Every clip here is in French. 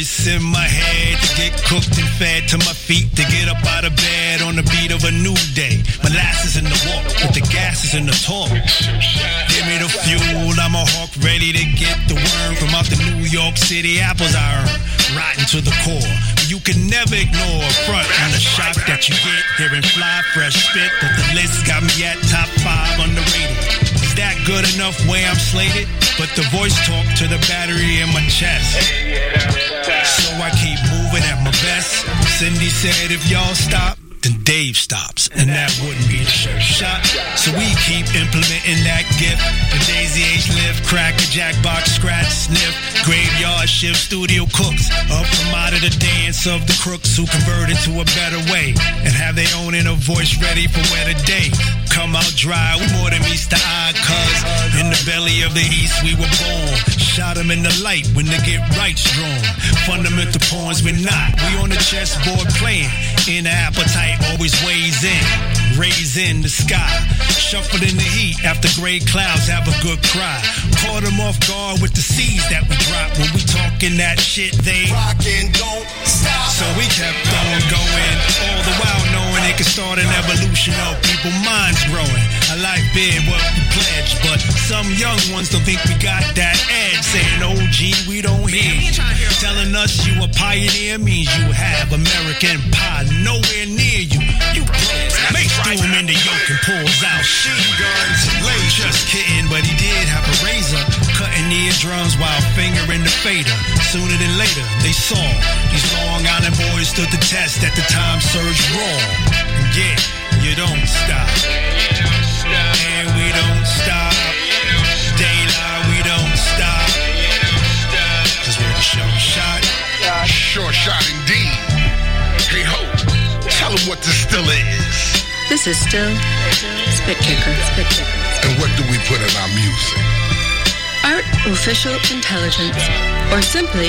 voice in my head to get cooked and fed to my feet to get up out of bed on the beat of a new day. Molasses in the walk, but the gas is in the talk. Give me the fuel, I'm a hawk ready to get the worm from out the New York City apples I earn. Rotten to the core. You can never ignore a front and the shock that you get hearing fly fresh spit. But the list got me at top 5 underrated. Is that good enough way I'm slated? But the voice talk to the battery in my chest. So I keep moving at my best. Cindy said if y'all stop, then Dave stops, and that wouldn't be the shot. So we keep implementing that gift. The Daisy H lift, crack a jackbox, scratch, sniff, graveyard shift, studio cooks, up from out of the dance of the crooks who converted to a better way and have their own inner voice ready for where the day come out dry. We more than meets the eye, cuz in the belly of the east we were born. Shot them in the light when they get right strong. Fundamental pawns we're not. We on the chessboard playing. Inner appetite always weighs in. Raise in the sky. Shuffled in the heat after gray clouds have a good cry. Caught them off guard with the seeds that we drop. When we talking that shit, they rockin', don't stop. So we kept on going, all the while knowing it could start an evolution of people minds growing. A life bid what we pledge, but some young ones don't think we got that edge. Saying, OG, we don't hear you. Telling us you a pioneer means you have American pie nowhere near you. You make him in the yoke and pulls out machine guns. Just kidding, but he did have a razor, cutting eardrums while fingering the fader. Sooner than later, they saw these Long Island boys stood the test at the time surge raw. Yeah, you don't stop, and we don't stop. Daylight, we don't stop, 'cause we're the short shot. Short shot indeed. Hey ho, tell them what this still is. This is still Spit Kicker. And what do we put in our music? Artificial Intelligence, or simply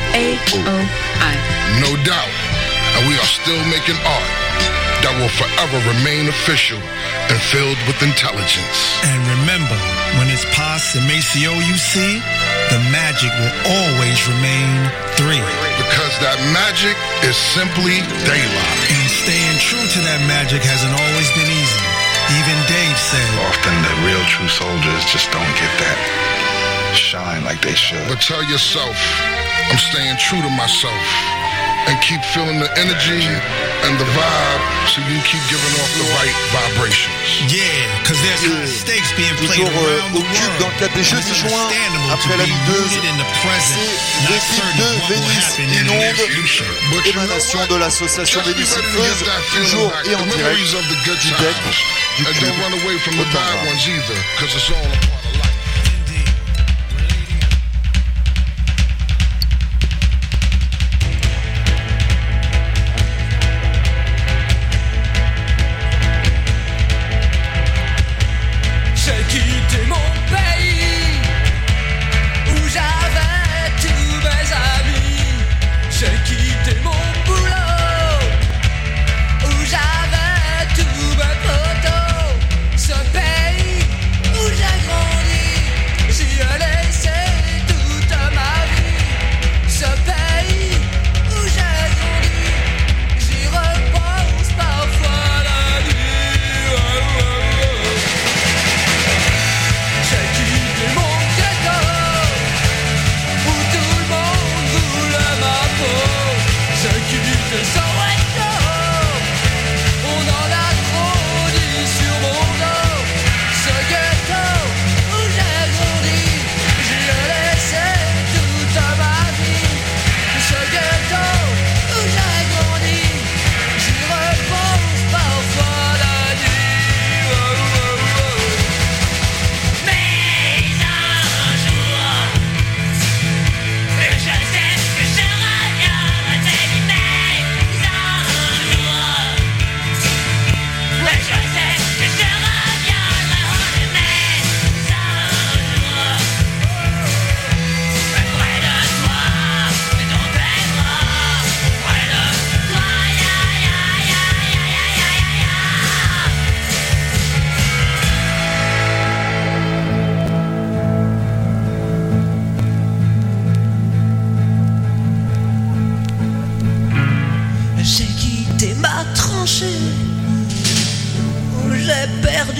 AOI. No doubt. And we are still making art that will forever remain official and filled with intelligence. And remember, when it's Pos and Maceo you see, the magic will always remain 3. Because that magic is simply daylight. And staying true to that magic hasn't always been easy. Even Dave said, often the real true soldiers just don't get that shine like they should. But tell yourself, I'm staying true to myself. And keep feeling the energy and the vibe so you keep giving off the right vibrations. Yeah, because there's high stakes being played around the world. Dans le cadre des Jeux de juin, après la lutteuse, c'est l'équipe de Vénus Inonde, émanation de l'association Vénus Infeuse, toujours et en direct du deck du club. Don't run away from the bad ones either, because it's all a part of life. J'ai quitté mon pays où j'avais tous mes amis. J'ai quitté mon boulot où j'avais tous mes potos. Ce pays où j'ai grandi.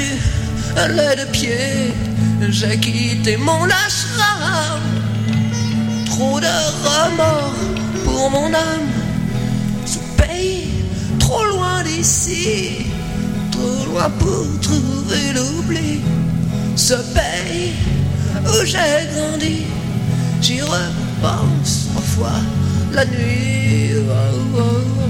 du lait de pied. J'ai quitté mon ashram. Trop de remords pour mon âme. Ce pays, trop loin d'ici. Trop loin pour trouver l'oubli. Ce pays où j'ai grandi. J'y repense parfois la nuit. Oh, oh, oh.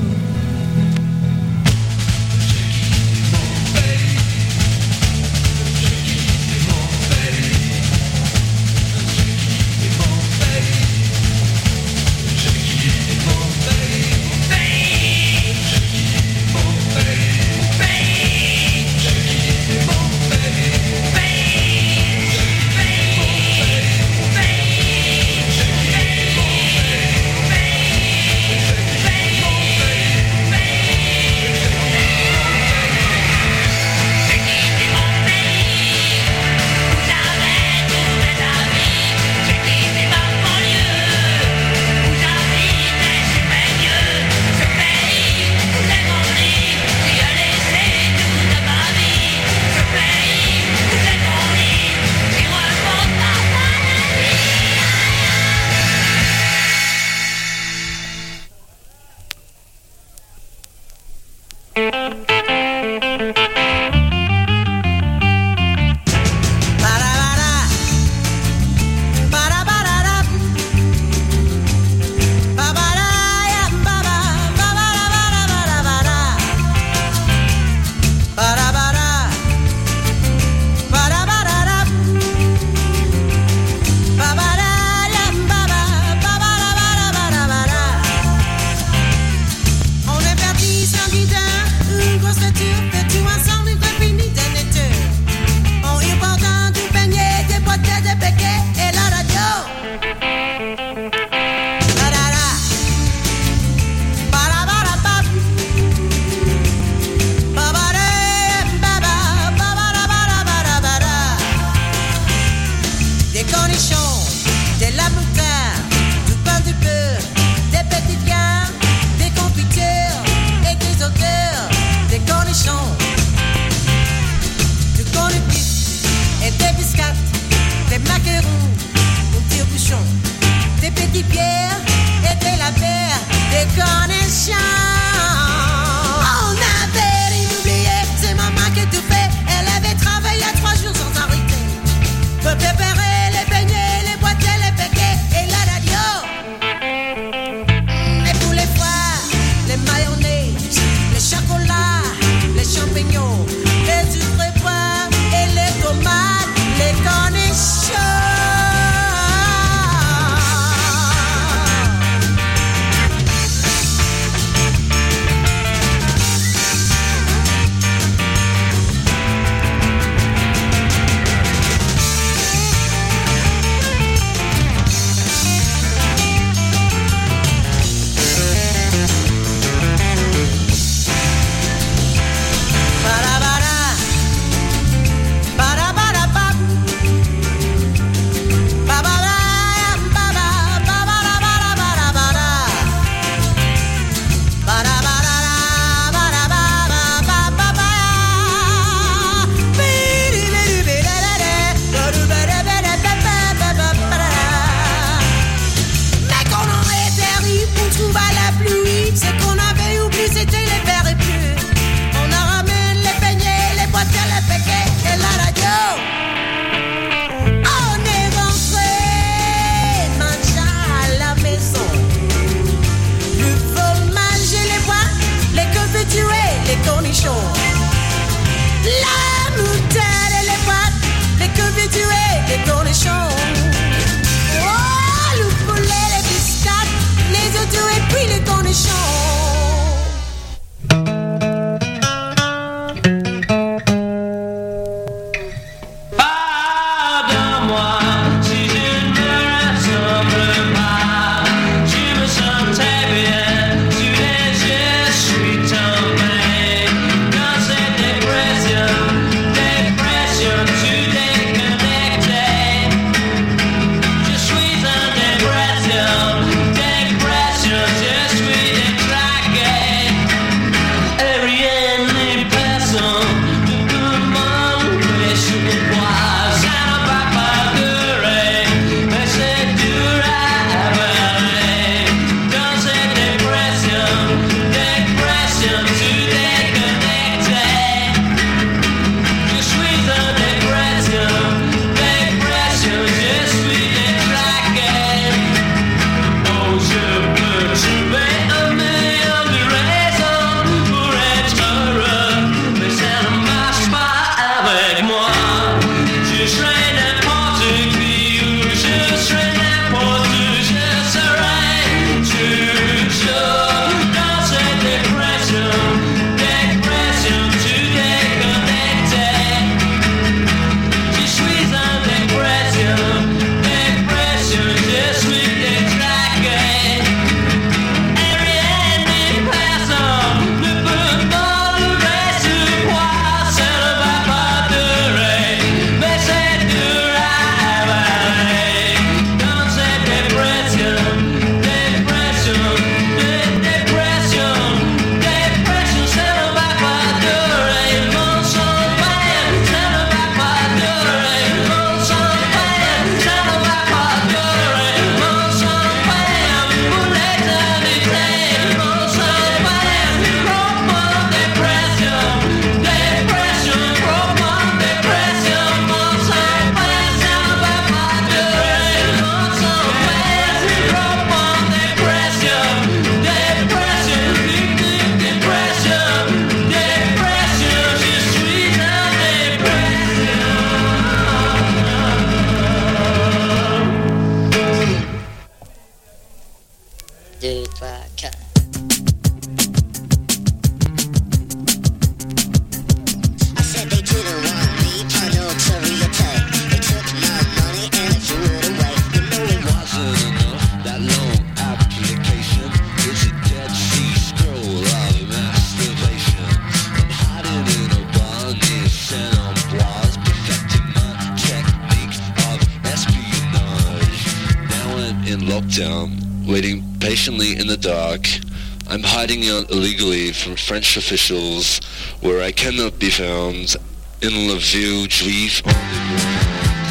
lockdown, waiting patiently in the dark. I'm hiding out illegally from French officials where I cannot be found in La Ville Juive underground.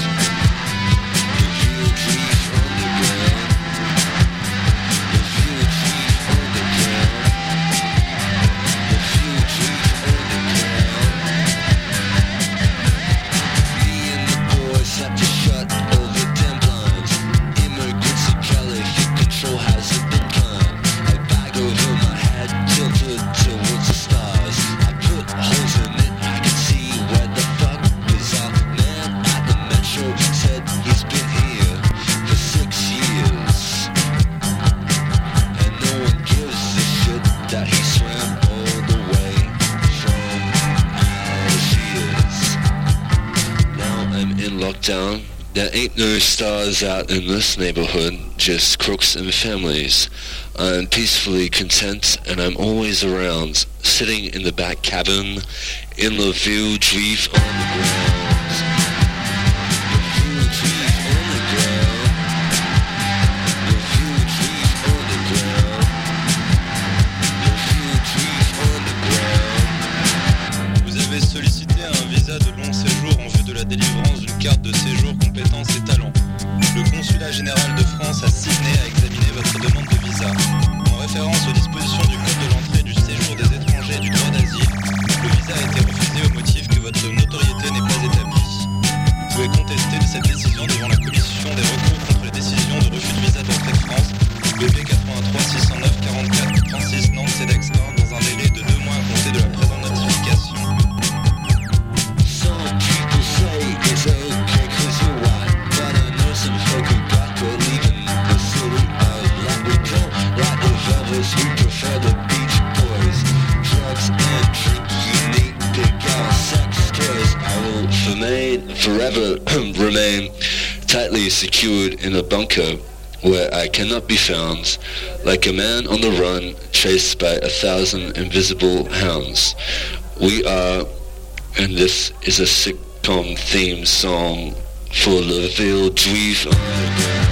Down. There ain't no stars out in this neighborhood, just crooks and families. I'm peacefully content and I'm always around, sitting in the back cabin in La Ville Juive underground. Vous avez sollicité un visa de long séjour en vue de la délivrance d'une carte de séjour, compétences et talents. Le consulat général de France à Sydney a examiné votre demande de visa. En référence aux dispositions du code de l'entrée et du séjour des étrangers et du droit d'asile, le visa a été refusé au motif que votre notoriété n'est pas établie. Vous pouvez contester cette décision devant la commission des recours contre les décisions de refus de visa d'entrée de France, BP 83 609 44 36 Nantes CEDEX 1, dans un délai de 2 mois à compter de la présente notification. We prefer the beach boys, drugs and drink, unique big girl sex toys. I will forever remain tightly secured in a bunker where I cannot be found, like a man on the run, chased by 1,000 invisible hounds. We are, and this is a sitcom theme song for La Ville Juive underground.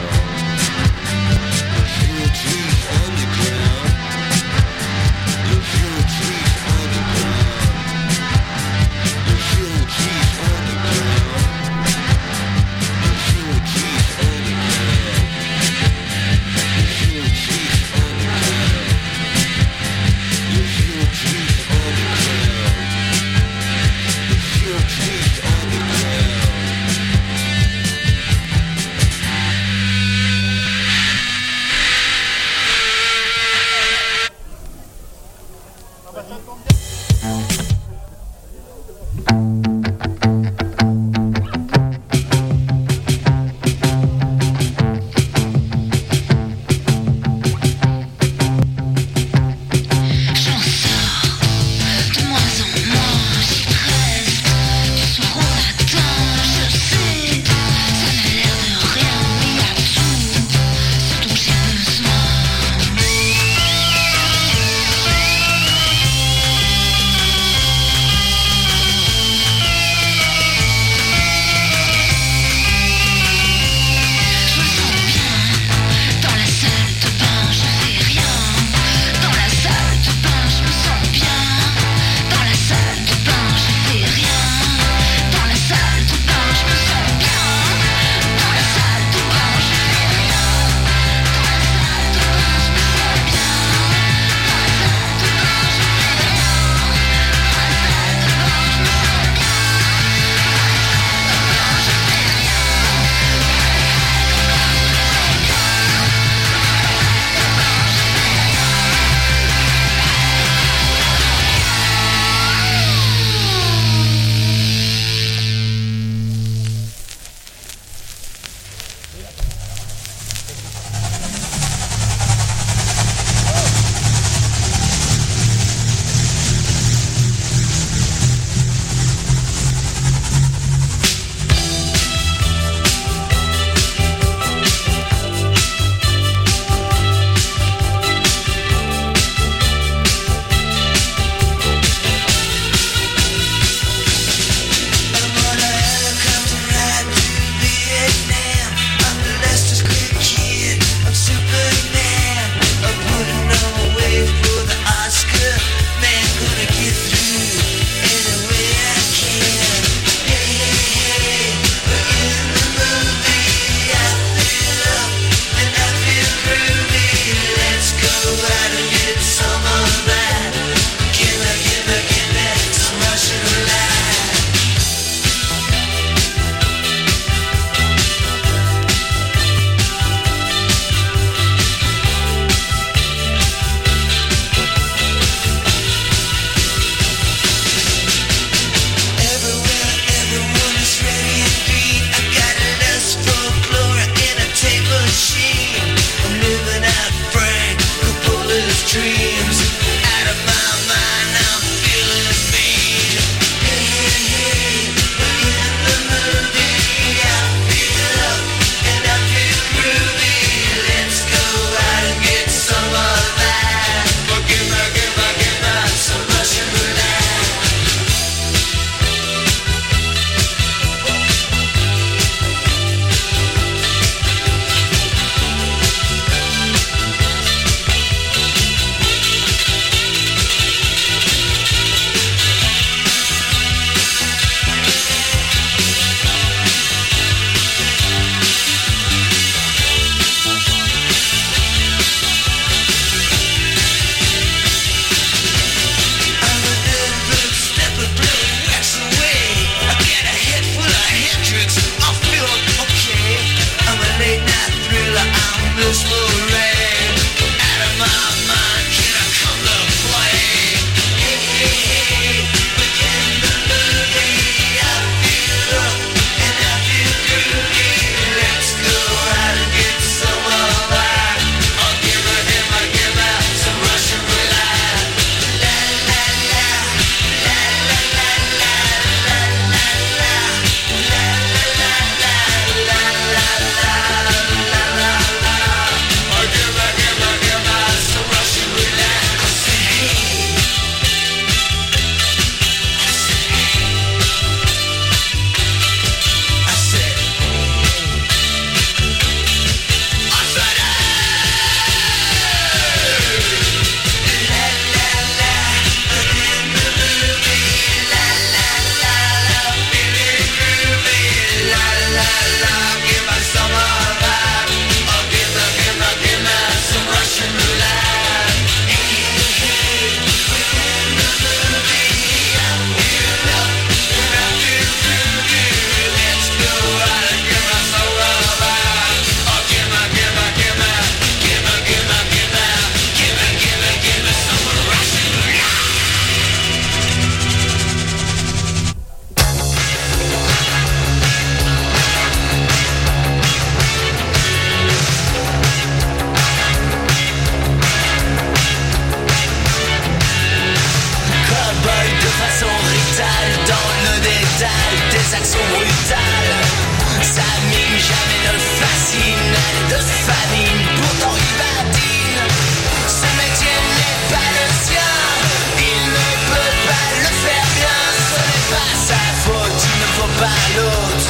l'autre.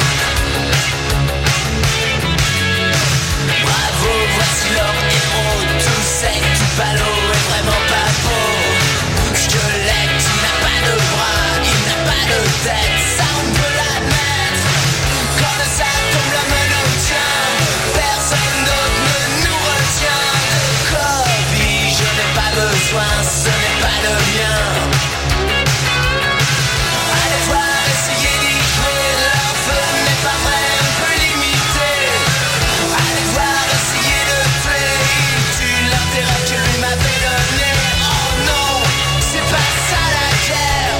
Bravo, voici l'homme héros, tout sec, tout palo et vraiment pas beau. Squelette, il n'a pas de bras, il n'a pas de tête, ça on peut l'admettre. Quand le sac comme l'homme nous tient, personne d'autre ne nous retient. De copie, je n'ai pas besoin, ce n'est pas le mien. Allez voir, essayez d'y jouer, leur feu n'est pas vrai, un peu limité. Allez voir, essayez de tuer, il tue l'intérêt que lui m'avait donné. Oh non, c'est pas ça la guerre.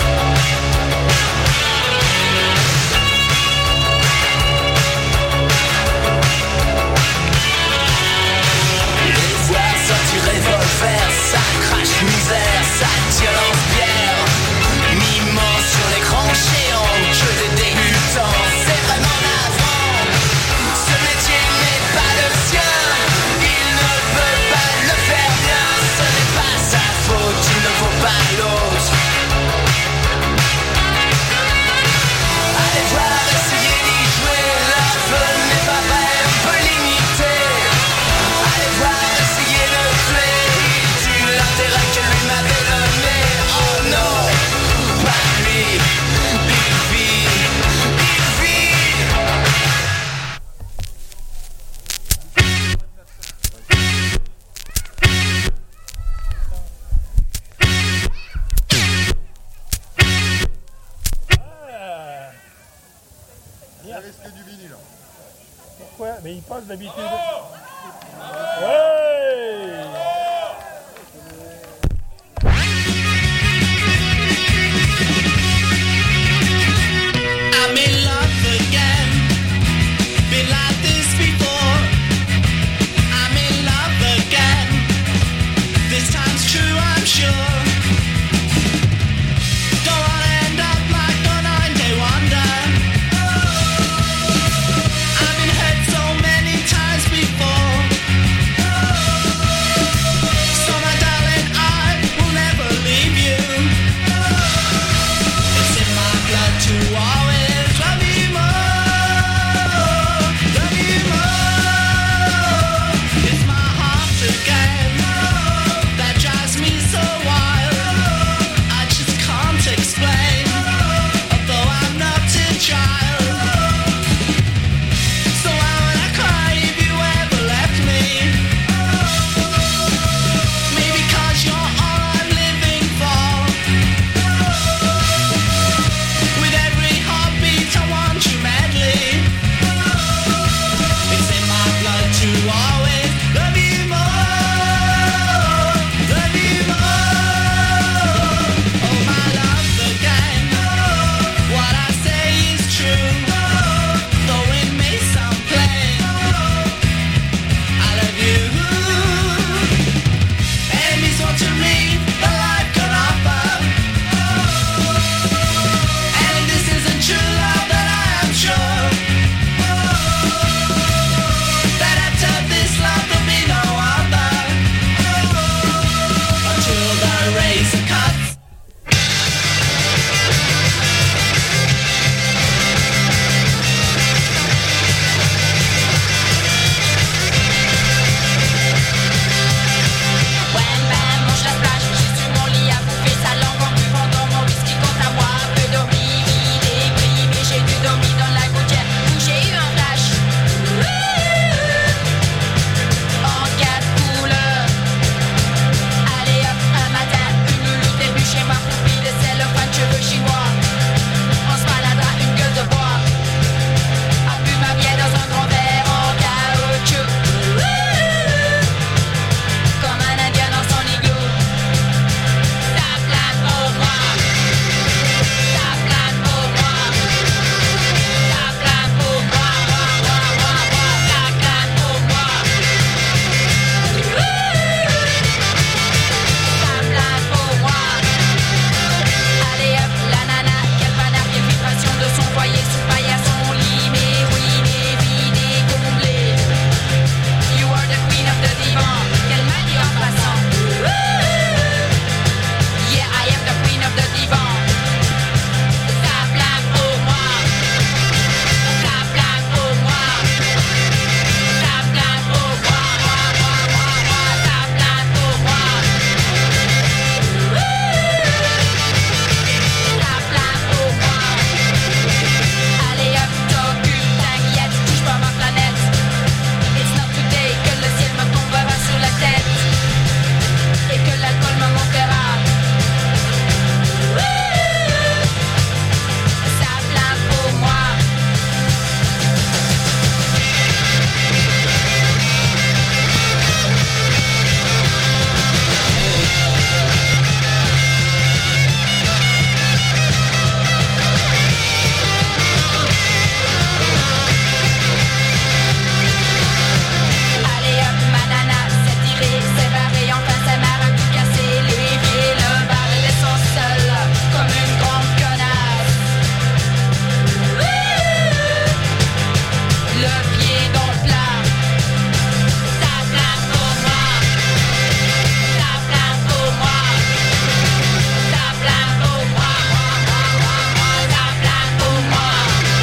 Les voir sortir revolver, ça crache misère, ça tire lance-pierre. Mimant sur l'écran géant, que des débutants, c'est vraiment navrant. Ce métier n'est pas le sien, il ne peut pas le faire bien. Ce n'est pas sa faute, il ne vaut pas l'autre. Allez voir, essayez d'y jouer, leur feu n'est pas vrai, un peu limité. Allez voir, essayez de tuer, il tue l'intérêt que lui m'avait donné. Oh non, pas lui, il vit, il vit. Il risque du vinyle. Pourquoi? Mais il passe d'habitude. Ouais.